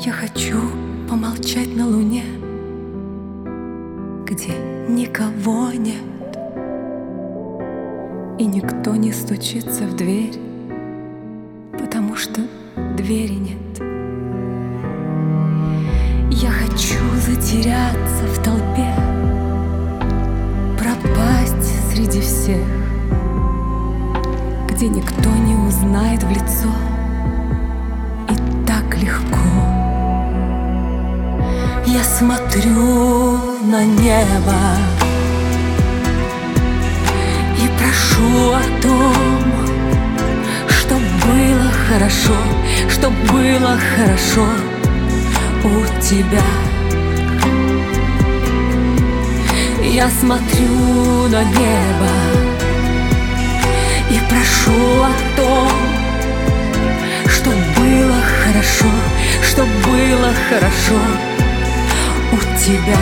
Я хочу помолчать на луне, где никого нет, и никто не стучится в дверь, потому что двери нет. Я хочу затеряться в толпе, пропасть среди всех, где никто не узнает в лицо, и так легко. Я смотрю на небо и прошу о том, что было хорошо, что было хорошо у тебя. Я смотрю на небо и прошу о том, что было хорошо, что было хорошо у тебя.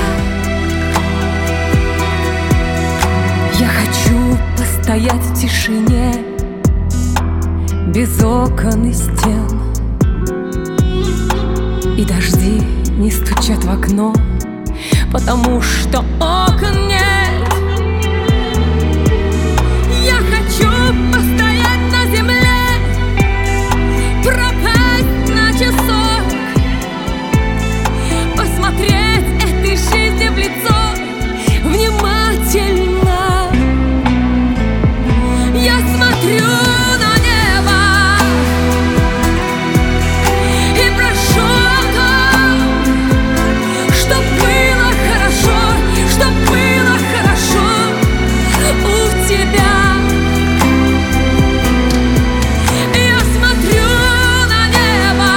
Я хочу постоять в тишине, без окон и стен, и дожди не стучат в окно, потому что окон нет. Я хочу постоять на земле, пропасть на часок, посмотреть этой жизни в лицо внимательно. Я смотрю на небо и прошу о том, что было хорошо, что было хорошо у тебя. Я смотрю на небо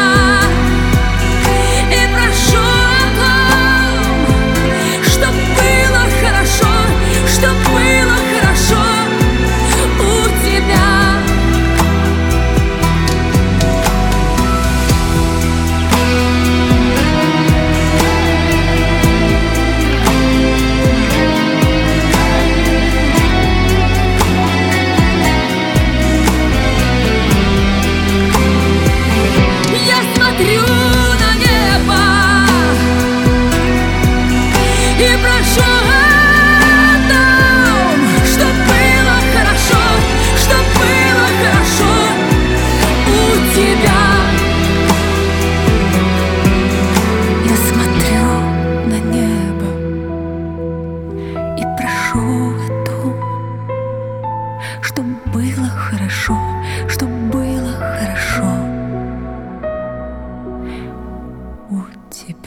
и прошу о том, что было хорошо, что было хорошо у тебя. Я смотрю на небо и прошу о том, что было хорошо, что было хорошо у тебя. Я смотрю на небо и прошу о том, что было хорошо, что было хорошо у тебя.